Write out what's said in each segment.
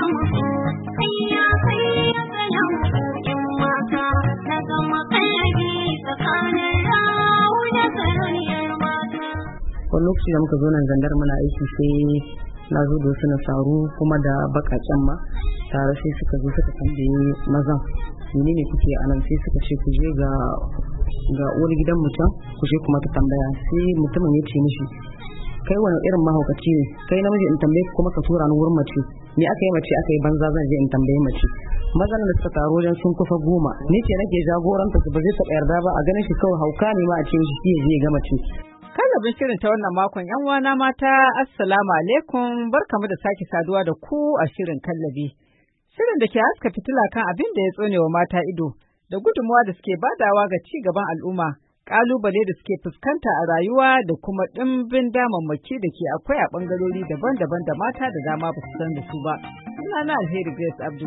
wani lokaci da muka zo nan zandar muna aiki sai na zo da wasu nasaru kuma da bakaken ma tare sai suka zo suka tambaye mazan menene kuke anan, sai suka ce ku je ga uwar gidan mutum ku je kuma ta tambaya. Sai mutumin ya ce mishi kai wani irin mahaukaci ne, kai namiji in tambaye kuma ka tura ni wurin mace, me aka yi mace aka yi banza zan je in tambaye mace. Mazan da suka taro wajen sun kusa 10 ni ce nake jagoranta su, ba zai taɓa yarda ba, a ganin shi kawai hauka ne ma a ce shi ya je ga mace. Kallabin shirin ta wannan makon yan uwana mata, assalamu alaikum, barkamu da sake saduwa da ku a shirin kallabi. Shirin da ke haska fitila kan abin da ya tsone wa mata ido da gudunmuwa da suke badawa ga ci gaban al'umma, kalubale da suke fuskanta a rayuwa da kuma ɗimbin damammaki da ke akwai a ɓangarori daban-daban da mata da dama ba su san da su ba. Sunana Alheri Grace Abdu.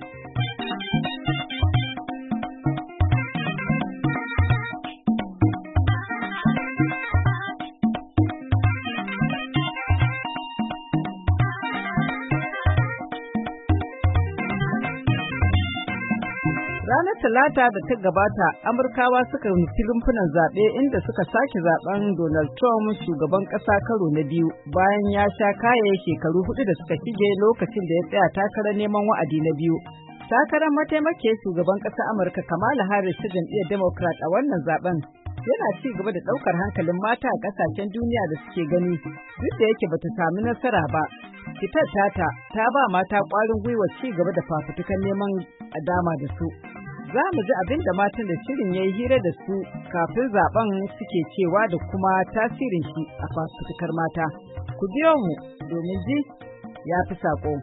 Ranar Talata da ta gabata, Amurkawa suka nufi rumfunan zaɓe inda suka sake zaɓen Donald Trump shugaban ƙasa karo na biyu bayan ya sha kaye shekaru 4 da suka shige lokacin da ya tsaya takarar neman wa'adi na biyu. Takarar mataimakiyar shugaban ƙasar Amurka Kamala Harris ta jam'iyyar Democrat a wannan zaɓen yana ci gaba da ɗaukar hankalin mata a ƙasashen duniya da suke gani duk da yake bata sami nasara ba. Fitar tata ta ba mata ƙwarin gwiwa ci gaba da fafutukan neman a dama da su. Za mu ji abin da matan da shirin ya yi hira da su kafin zaben suke cewa da kuma tasirin shi a fafutukar mata. Ku biyo mu domin ji ya fi saƙo.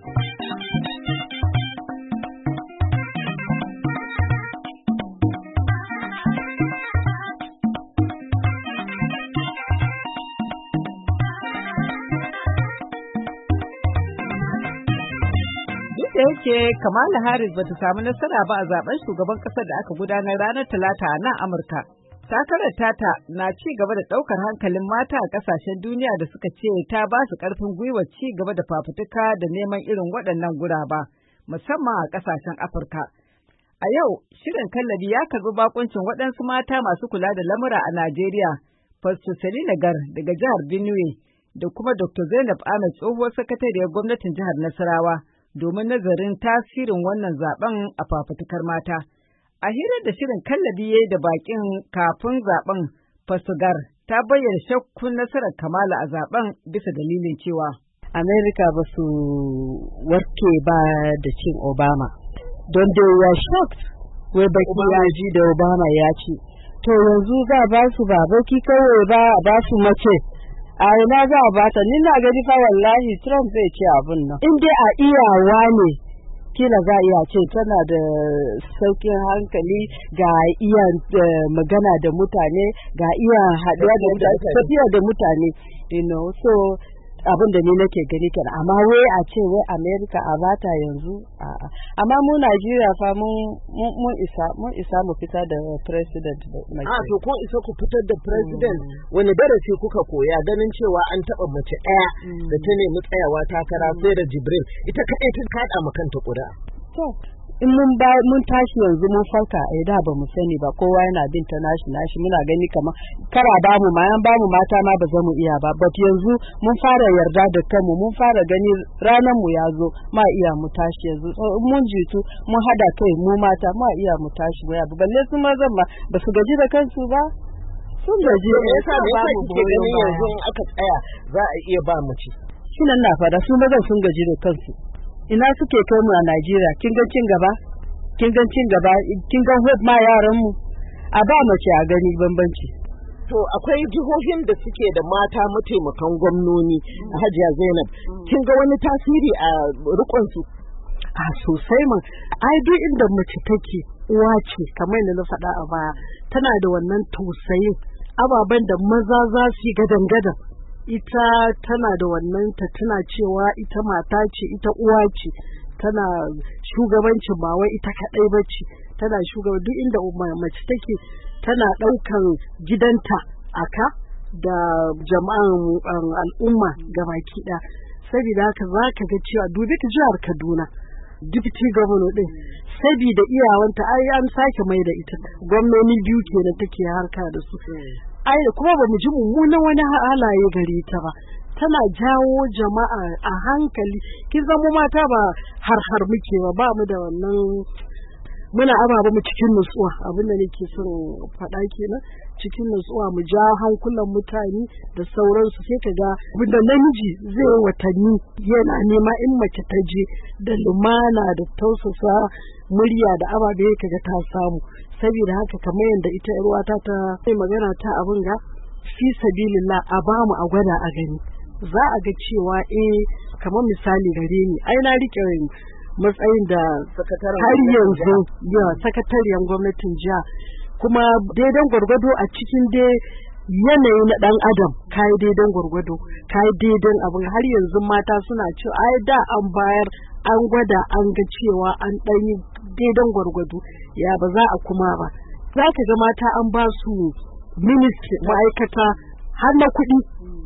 Da yake Kamala Harris bata samu nasara ba a zaben shugaban kasar da aka gudanar ranar Talata a nan Amurka. Takarar tata na ci gaba da ɗaukar hankalin mata a ƙasashen duniya da suka ce ta ba su ƙarfin gwiwa ci gaba da fafutuka da neman irin waɗannan guraba, musamman a ƙasashen Afirka. A yau, shirin kallabi ya karɓi bakuncin waɗansu mata masu kula da lamura a Najeriya, Pastor Selina Gar daga jihar Benue da kuma Dr. Zainab Ahmed tsohuwar sakatariyar gwamnatin jihar Nasarawa, domin nazarin tasirin wannan zaben a fafutukar mata. A hirar da shirin kallabi yayi da bakin kafin zaben, Fasugar ta bayyana shakkun nasarar Kamala a zaben bisa dalilin cewa Amerika ba su warke ba da cin Obama. Don da ya shocked wai baki ya ji da Obama ya ci. To yanzu za a ba su ba baki kawai ba a ba su mace. A ina za a bata, ni na gani fa wallahi Trump zai ce abun nan. In dai a iyawa ne, kila za a iya ce tana da saukin hankali, ga iya magana da mutane, ga iya haɗuwa da mutane, tafiya da mutane, so abin da ni nake gani kenan. Amma wai a ce wai America a bata yanzu, amma mu Najeriya fa mun isa mu fitar da president. To ko isa ku fitar da president, wani darasi kuka koya ganin cewa an taɓa mace ɗaya da ta nemi tsayawa takara sai da Jibril ita kaɗai ta kaɗa ma kanta ƙuri'a. To in mun tashi yanzu mun farka da ba mu sani ba, kowa yana bin ta nashi muna gani kamar kara bamu ma yan bamu mata ma ba za mu iya ba, but yanzu mun fara yarda da kanmu, mun fara gani ranar mu ya zo ma iya mu tashi yanzu. Mun jitu mun hada kai mu mata ma iya mu tashi mu yabu, balle su mazan ma ba su gaji da kansu ba, sun gaji. Yasa kike ganin yanzu in aka tsaya za a iya ba mace. Shi nan na fada su mazan sun gaji da kansu. Ina suke kai mu a Najeriya, kin ga cin gaba, kin ga hope ma yaran mu, a ba mace a gani bambanci. To akwai jihohin da suke da mata mataimakan gwamnoni, Hajiya Zainab, kin ga wani tasiri a rikon su? Sosai man, ai duk inda mace take uwa ce, kamar yadda na faɗa a baya, tana da wannan tausayin ababen da maza za su yi gadan-gadan. Ita tana da wannan tana cewa ita mata ce, ita uwa ce, tana shugabancin ba wai ita kaɗai ba ce, tana shugaban duk inda mace take, tana ɗaukan gidanta aka da jama'an al'umma gabaki ɗaya. saboda haka za ka ga cewa dubi ta jihar Kaduna deputy governor din saboda iyawanta ai an sake mai da ita gwamnoni biyu kenan take harka da su ai kuma ba mu ji mummunan wani halaye gare ta ba tana jawo jama'a a hankali kin zama mata ba har muke ba mu da wannan muna ababa mu cikin nutsuwa abinda nake son faɗa kenan cikin nutsuwa mu ja hankulan mutane da sauransu sai ka ga da namiji zai watanni yana nema in mace ta je da lumana da tausasa murya da ababe ka ga ta samu saboda haka kamar yadda ita yar uwata ta sai magana ta abin ga fi sabilillah a bamu a gwada a gani za a ga cewa kamar misali gare ni ai na rike matsayin da har yanzu sakatariyar gwamnatin jiha kuma daidan gwargwado a cikin dai yanayi na dan adam kai daidan gwargwado kai daidan abin har yanzu mata suna cewa ai da an bayar an gwada an ga cewa an dan yi daidan gwargwado ya ba za a kuma ba za ka ga mata an ba su ministry ma'aikata har na kuɗi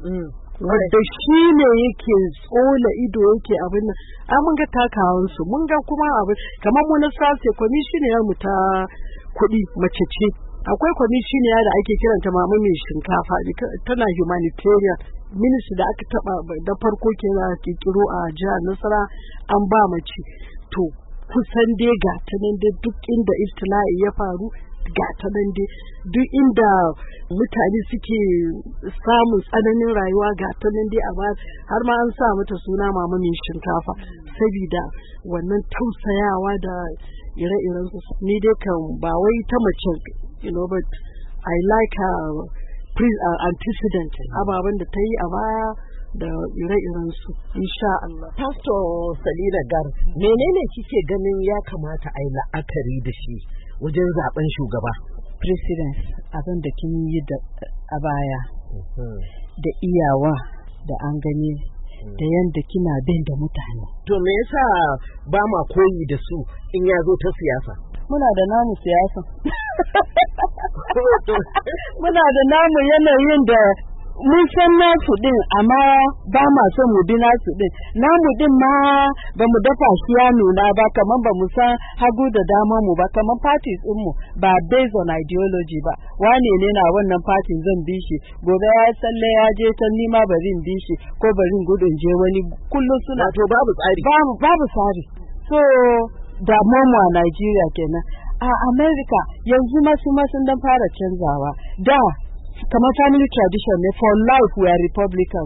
wadda shi ne yake tsola ido yake abin nan mun ga takawansu mun ga kuma abin kamar mu na sase kwamishiniyar mu ta kuɗi mace ce akwai kwamishiniya da ake kiranta mama mai shinkafa tana humanitarian ministry da aka taba da farko kenan kiro a jihar Nasara an ba mace to kusan dai ga ta nan da duk inda iftila'i ya faru ga ta nan dai duk inda mutane suke samun tsananin rayuwa ga ta nan dai har ma an sa mata suna mama mai shinkafa saboda wannan tausayawa da ire-iren su ni dai kan ba wai ta mace but I like her antecedent ababen da ta yi a baya da ire-iren su insha Allah. Pastor Salina Gar menene kike ganin ya kamata a yi la'akari da shi wajen zaben shugaba? President abin da kin yi a baya da iyawa da an gani da yanda kina bin da mutane. To me yasa ba ma koyi da su in ya zo ta siyasa? Muna da namu siyasa. Muna da namu yanayin da mun san nasu din amma ba ma son mu bi nasu din namu din ma ba mu dafa shi ya nuna ba kaman ba mu san hagu da dama mu ba kaman parties din mu ba based on ideology ba wane ne na wannan party zan bi shi gobe ya tsalle ya je ta nima bari in bi shi ko bari in gudun je wani kullum suna to babu tsari babu tsari so da mu a Nigeria kenan a America yanzu ma sun dan fara canzawa da kamar family tradition ne for life we are Republicans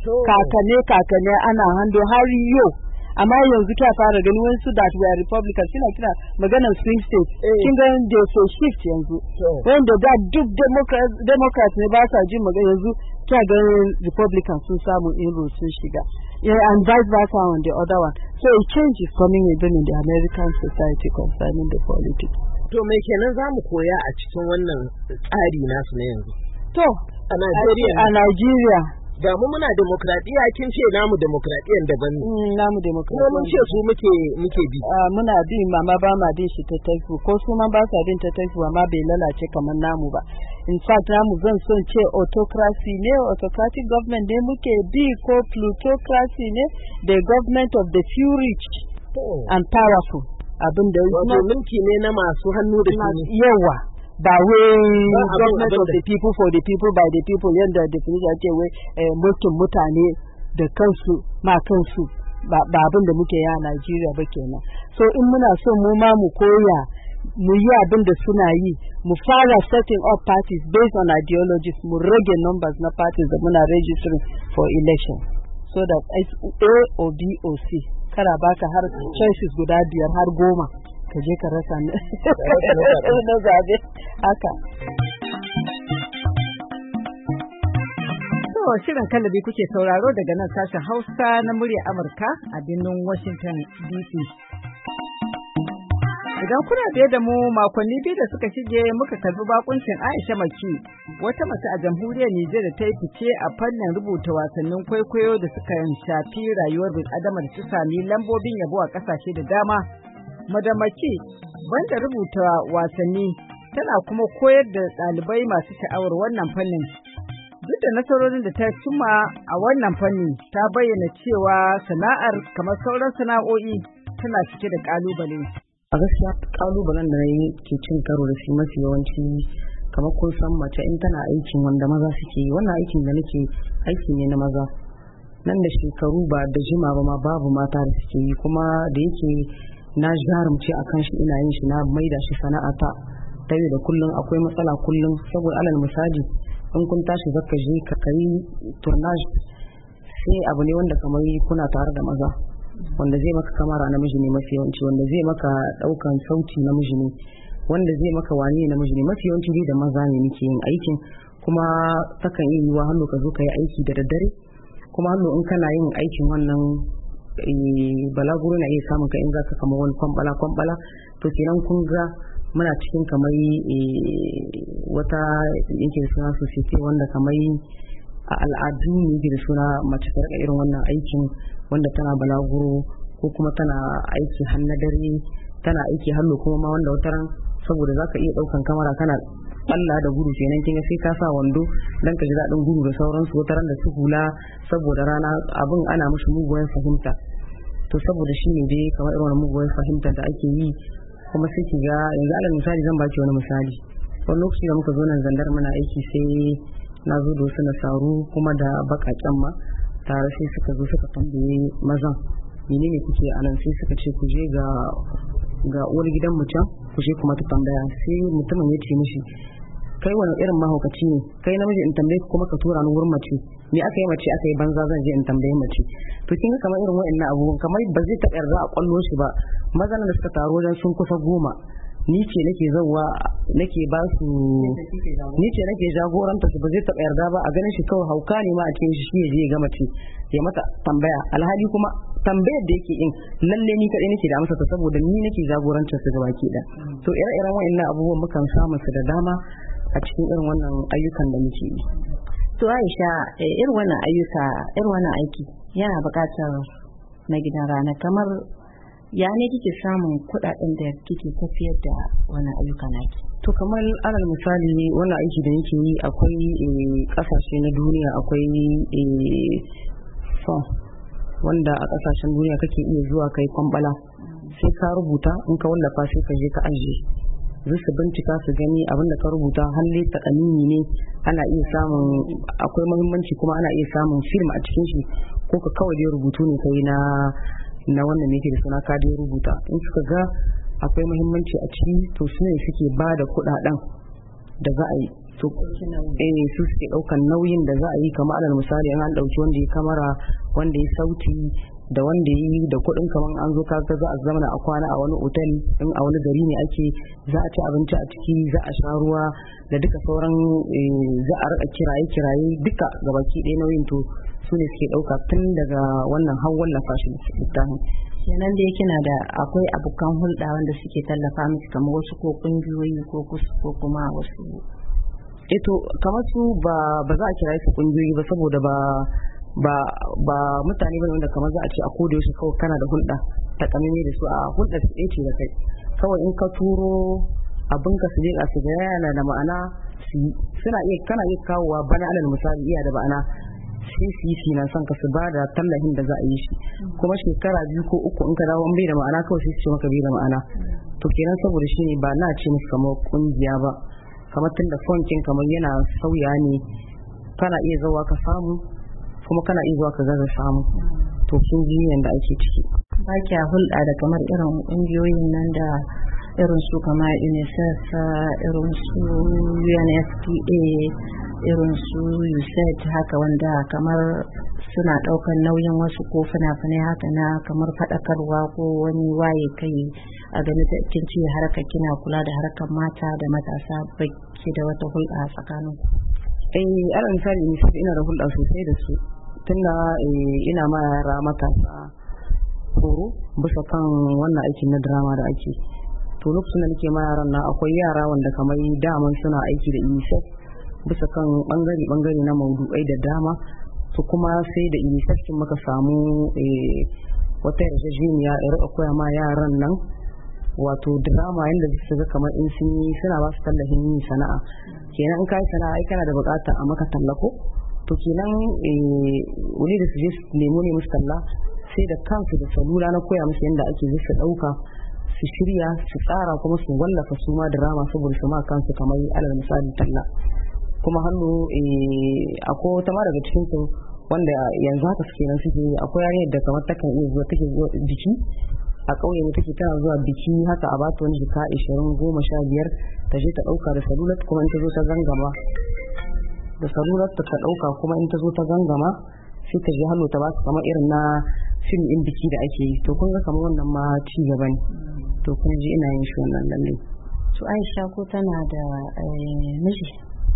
kakane ana hando har yau amma yanzu ta fara gani wasu that we are Republicans kina maganar swing state kin ga da so shift yanzu wanda da duk Democrats ne ba sa jin magana yanzu ta ga Republicans sun samu inroad sun shiga and vice versa on the other one so a change is coming even in the American society concerning the politics. To me kenan zamu koya a cikin wannan tsari nasu na yanzu? To, a Najeriya. Da mu muna demokradiyya kin ce namu demokradiyyan daban ne. Namu demokradiyya. Mun ce su muke bi. Muna bi mama ba ma bin shi ta tafi ko su ma ba sa bin ta tafi amma bai lalace kamar namu ba. In fact namu zan son ce autocracy ne autocratic government ne muke bi ko plutocracy ne the government of the few rich and powerful. Abin da wato mulki ne na masu hannu da shuni. Yawa. Ba wai government of the people for the people by the people yanda definition ce wai mulkin mutane da kansu ma kansu ba abin da muke yi a Najeriya ba kenan so in muna so mu ma mu koya mu yi abin da suna yi mu fara setting up parties based on ideologies mu rage numbers na parties da muna registering for election so that A or B or C kara baka har choices guda 5 har 10 ka je ka rasa na zabe haka. So shirin kallabi kuke sauraro daga nan sashen Hausa na murya Amurka a birnin Washington DC. Idan kuna biye da mu makonni biyu da suka shige muka karbi bakuncin Aisha Maki wata mace a jamhuriyar Nijar da ta yi fice a fannin rubuta wasannin kwaikwayo da suka shafi rayuwar bil'adama da ta sami lambobin yabo a kasashe da dama. Madamaki banda rubuta wasanni tana kuma koyar da ɗalibai masu sha'awar wannan fannin. Duk da nasarorin da ta cimma a wannan fanni, ta bayyana cewa sana'ar kamar sauran sana'o'i tana cike da ƙalubale. A gaskiya ƙalubalen da ke cin karo da shi mafi yawanci kamar kun san mace in tana aikin wanda maza suke yi, wannan aikin da nake aiki ne na maza. Nan da shekaru ba da jima ba ma babu mata da suke yi, kuma da yake na jarumce a kan shi ina yin shi na maida shi sana'ata ta yau da kullum. Akwai matsala kullum saboda alal misali in kun tashi zaka je ka kai tournage sai abu ne wanda kamar kuna tare da maza, wanda zai maka kamera namiji ne mafi yawanci, wanda zai maka daukan sauti namiji ne, wanda zai maka wani namiji ne, mafi yawanci dai da maza ne nake yin aikin. Kuma takan yi yiwa hannu ka zo ka yi aiki da daddare, kuma hannu in kana yin aikin wannan balaguro na iya samun ka in za ka kama wani kwambala to kenan kun ga muna cikin kamar wata yake da suna society wanda kamar a al'adu ne yake da suna mace ta rika irin wannan aikin wanda tana balaguro ko kuma tana aiki har na dare, tana aiki hannu kuma ma wanda wataran saboda za ka iya ɗaukan kamera kana Allah da gudu kenan kinga sai ka sa wando dan ka ji daɗin gudu da sauransu, wataran da su hula saboda rana abin ana mishi muguwar fahimta. To saboda shi ne dai kamar irin wannan muguwar fahimta da ake yi, kuma sai ki ga yanzu alal misali zan baki wani misali. Wani lokaci da muka zo nan Zandar muna aiki sai na zo da wasu nasaru kuma da baƙaƙen ma tare, sai suka zo suka tambaye mazan menene kuke a nan, sai suka ce ku je ga uwar gidan mu can ku je kuma ta tambaya. Sai mutumin ya ce mishi kai wani irin mahaukaci ne, kai namiji in tambaye kuma ka tura ni wurin mace, me aka yi mace aka yi banza zan je in tambaye mace. To kin ga kamar irin wa'annan abubuwan kamar ba zai taɓa yarda a kwallo shi ba. Mazan da suka taro wajen sun kusa 10 ni ce nake zauwa nake ba su, ni ce nake jagoranta su, ba zai taɓa yarda ba a ganin shi kawai hauka ne ma a cikin shi ya je ya ga mace ya mata tambaya, alhali kuma tambayar da yake yin lalle ni kaɗai nake da amsa ta saboda ni nake jagorancin su gabaki ɗaya. To ire-iren wa'annan abubuwan mukan samu su da dama a cikin irin wannan ayyukan da muke yi. To Aisha, irin wannan ayyuka, irin wannan aiki yana buƙatar na gidan rana, kamar ya ne kike samun kuɗaɗen da kike tafiyar da wannan ayyuka naki? To kamar alal misali wannan aiki da yake yi akwai ƙasashe na duniya, akwai wanda a ƙasashen duniya kake iya zuwa kai kwambala, sai ka rubuta in ka wallafa sai ka je ka ajiye, zai su bincika su gani abinda ka rubuta halle ta kanini ne, ana iya samun akwai muhimmanci kuma ana iya samun film a cikin shi, ko ka kawai dai rubutu ne kai na wannan ne ke da suna ka dai rubuta. In suka ga akwai muhimmanci a ciki to su ne suke ba da kuɗaɗen da za a yi, to su suke ɗaukan nauyin da za a yi. Kamar alal misali an ɗauki wanda ya kamara, wanda ya sauti da wanda yi da kuɗin, kamar an zo kaga za a zama a kwana a wani otal, in a wani gari ne ake za a ci abinci a ciki, za a sha ruwa da duka sauran za a rika kiraye duka gabaki ɗaya nauyin to su ne suke ɗauka tun daga wannan har wallafa shi littafin. Kenan da yake na da akwai abokan hulɗa wanda suke tallafa miki kamar wasu ko ƙungiyoyi ko kuma wasu. To kamar su ba za a kira su ƙungiyoyi ba saboda ba mutane bane wanda kamar za a ce a koda yaushe kawai kana da hulɗa ta kamene da su, a hulɗa su ce da kai kawai in ka turo abin ka su je a su ga yana da ma'ana suna iya kana iya kawowa bana alal misali iya da ma'ana sai na son ka su ba da tallafin da za a yi shi, kuma shekara 2 ko 3 in ka dawo in bai da ma'ana kawai sai su ce maka bai da ma'ana. To kenan saboda shi ne ba na ce musu kamar kungiya ba, kamar tun da fonkin kamar yana sauya ne, kana iya zuwa ka samu kuma kana iya zuwa ka gaza samu, to kin ji yanda ake ciki. Ba kya hulɗa da kamar irin ƙungiyoyin nan da irin su kamar UNICEF, irin su UNFPA, irin su USAID haka, wanda kamar suna ɗaukar nauyin wasu ko fina-finai haka na kamar faɗakarwa ko wani waye kai a game da kin ce harkar kina kula da harkar mata da matasa, baki da wata hulɗa tsakanin ku? Alal misali UNICEF ina da hulɗa sosai da su, tunda ina ma yara matasa horo bisa kan wannan aikin na drama da ake. To lokacin da nake ma yaran na akwai yara wanda kamar daman suna aiki da UNICEF bisa kan bangare na maudu'ai da dama, to kuma sai da UNICEF kin muka samu wata yarjejeniya da rika koya ma yaran nan wato drama yanda su ga kamar in sun yi suna ba su tallafin yin sana'a kenan in kai sana'a ai kana da bukata a maka tallako to kenan wani da su je su nemo ne musu talla sai da kansu da salula na koya musu yanda ake su dauka su shirya su tsara kuma su wallafa su ma drama saboda su ma kansu kamar alal misali talla kuma hannu akwai wata ma daga cikin su wanda yanzu haka suke nan suke akwai yarinyar da kamar takan iya zuwa take zuwa biki a ƙauye ne take tana zuwa biki haka a bata wani jika 20-15 ta je ta ɗauka da salulat kuma in ta zo ta gangama da salulat ta ɗauka kuma in ta zo ta gangama sai ta je hannu ta ba su kamar irin na fim ɗin biki da ake yi to kun ga kamar wannan ma ci gaba ne to kun ji ina yin shi wannan lalle. To Aisha ko tana da miji?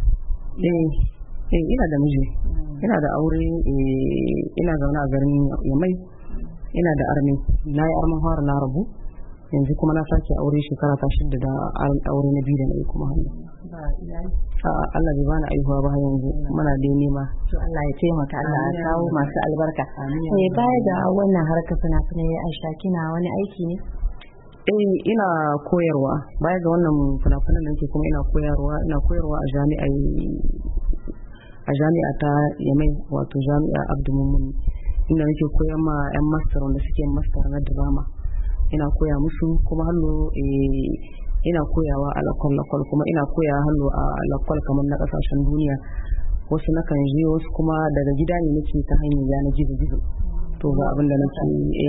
Ina da miji. Ina da aure, ina zaune a garin Yamai, ina da armi, na yi armin fara na rabu, yanzu kuma na sake aure shekara ta 6 da aure na 2 da na yi kuma hannu. Allah bai bani aihuwa ba yanzu muna dai nema. To Allah ya taimaka, Allah ya kawo masu albarka. Baya da wannan harkar fina-finai Aisha kina wani aiki ne? Ina koyarwa, baya ga wannan fina-finan da nake kuma ina koyarwa a jami'a ta Yamai wato jami'a Abdu Mummun inda nake koyar ma 'yan master wanda suke master na drama ina koya musu kuma hallo ina koyawa a lakwal kuma ina koya hallo a lakwal kamar na kasashen duniya wasu na kan je wasu kuma daga gida ne nake ta hanyar yanar gizo to ga abin da nake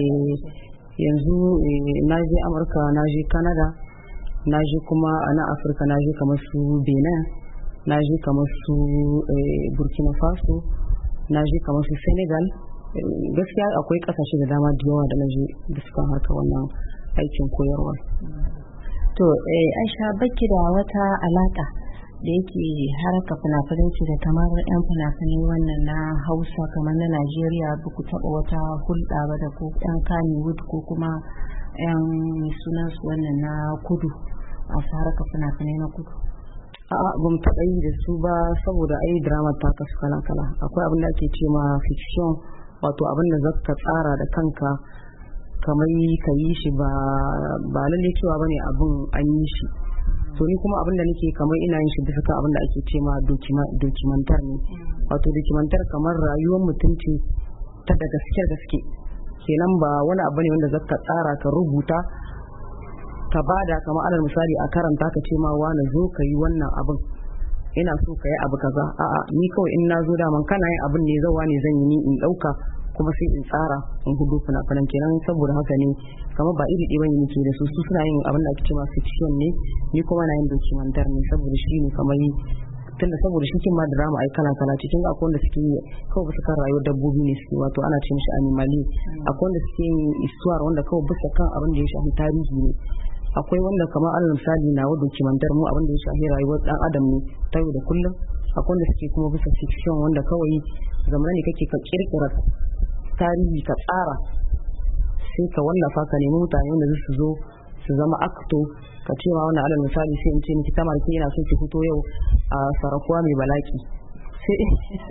yanzu na je Amurka na je Canada na je kuma a nan Afirka na je kamar su Benin na je kamar su Burkina Faso na je kamar su Senegal gaskiya akwai kasashe da dama da yawa da na je da suka harka wannan aikin koyarwa. To Aisha baki da wata alaka da yake haraka fina-financi da kamar 'yan fina-finai wannan na Hausa kamar na Najeriya ba ku taɓa wata hulɗa ba da ko 'yan Kannywood ko kuma 'yan sunansu wannan na kudu a haraka fina-finai na kudu? A'a ba mu taɓa yi da su ba saboda ai drama ta kasu kala-kala akwai abin da ake ce ma fiction wato abin da zaka tsara da kanka kamar ka yi shi ba lalle cewa bane abin an yi shi to ni kuma abin da nake kamar ina yin shi bisa kan abin da ake ce ma documentar ne wato documentar kamar rayuwar mutum ce ta da gaske kenan ba wani abu ne wanda zaka tsara ka rubuta ka bada kamar alal misali a karanta ka ce ma wani zo ka yi wannan abin ina so ka yi abu kaza a'a ni kawai in na zo daman kana yin abin ne zawa ne zan yi ni in dauka kuma sai in tsara in hudu fina-finan kenan saboda haka ne kamar ba iri ɗaya ne ke da su suna yin abin da ake cewa fiction ne ni kuma na yin documentar ne saboda shi ne kamar tunda saboda shi kin ma drama ai kala cikin akwai wanda suke yi kawai bisa kan rayuwar dabbobi ne suke wato ana ce mishi animali akwai wanda suke yin histoire wanda kawai bisa kan abin da ya shafi tarihi ne akwai wanda kamar alal misali na wadda documentar mu abin da ya shafi rayuwar dan adam ne ta yau da kullum akwai wanda suke kuma bisa fiction wanda kawai zamanin ne kake ka kirkira tarihi ka tsara sai ka wallafa ka nemi mutane wanda su zo su zama acto ka ce ma wannan alal misali sai in ce miki tamar ki ina so ki fito yau a Sarakuwa mai balaki sai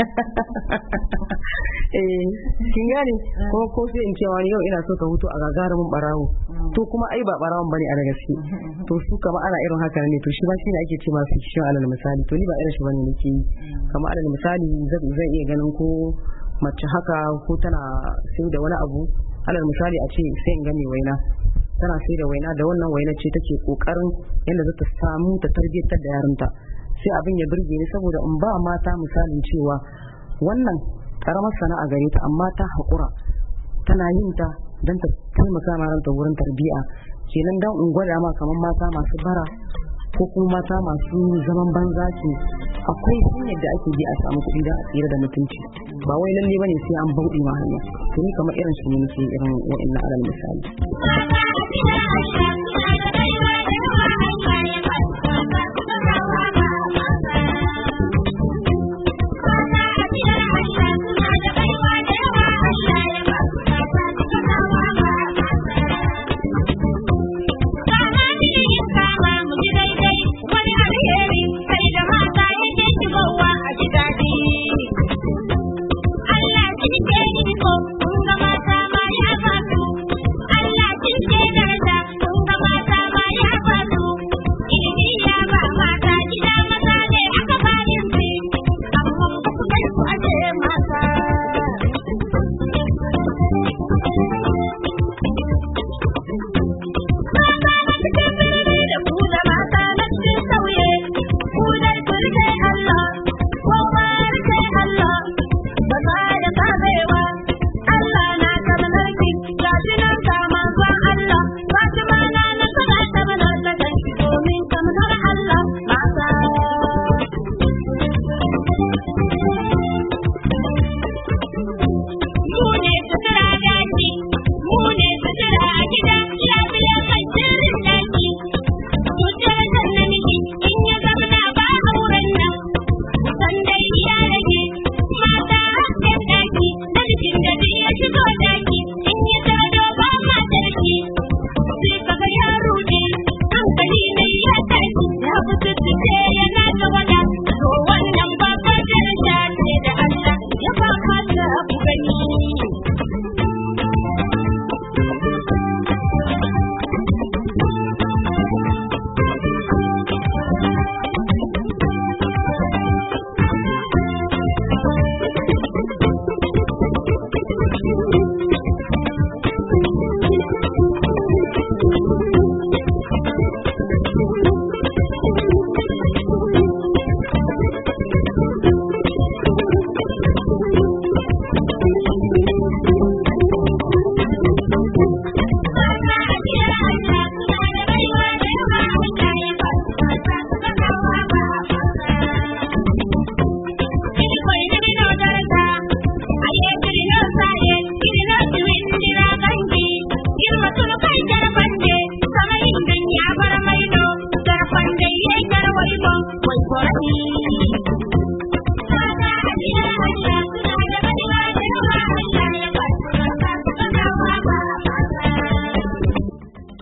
kin gane ko sai in ce wani yau ina so ka fito a gagarumin barawo to kuma ai ba barawon bane a da gaske to su kama ana irin haka ne to shi ba shine ake ce ma fiction alal misali to ni ba irin shi bane nake yi kama alal misali zan iya ganin ko mace haka ko tana sai da wani abu alal misali a ce sai in ga mai waina tana sai da waina da wannan waina ce take kokarin yadda za ta samu ta tarbiyyantar da yarinta sai abin ya burge ni saboda in ba mata misalin cewa wannan karamar sana'a gare ta amma ta haƙura tana yin ta don ta taimaka ma ranta wurin tarbiyya kenan dan in gwada ma kamar mata masu bara ko kuma mata masu zaman banza ce akwai hanyar da ake bi a samu kuɗi da a tsira da mutunci ba wai lalle bane sai an bauɗe ma hanya to ni kamar irin shi ne nake irin wa'annan alal misali Allah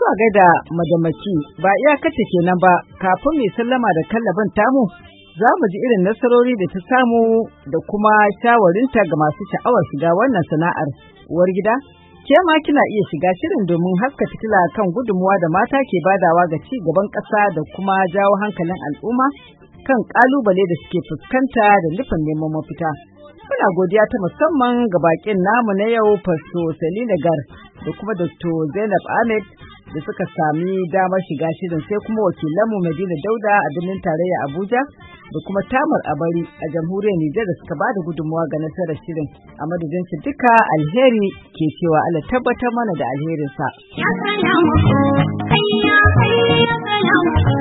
a gaida madamaci ba iyakata kenan ba kafin mai sallama da kallabin tamu za mu ji irin nasarori da ta samu da kuma shawarinta ga masu sha'awar shiga wannan sana'ar. Uwar gida, ke ma kina iya shiga shirin domin haska fitila kan gudunmuwa da mata ke badawa ga ci gaban ƙasa da kuma jawo hankalin al'umma kan ƙalubale da suke fuskanta da nufin neman mafita. Muna godiya ta musamman ga bakin namu na yau Fasto Selina Gar da kuma Dr. Zainab Ahmed da suka sami damar shiga shirin, sai kuma wakilanmu Madina Dauda a birnin tarayya Abuja da kuma Tamar Abari a jamhuriyar Nijar da suka ba da gudunmawa ga nasarar shirin. A madadin su duka alheri ke cewa Allah tabbatar mana da alherinsa. Ya salamu, hayya hayya salamu.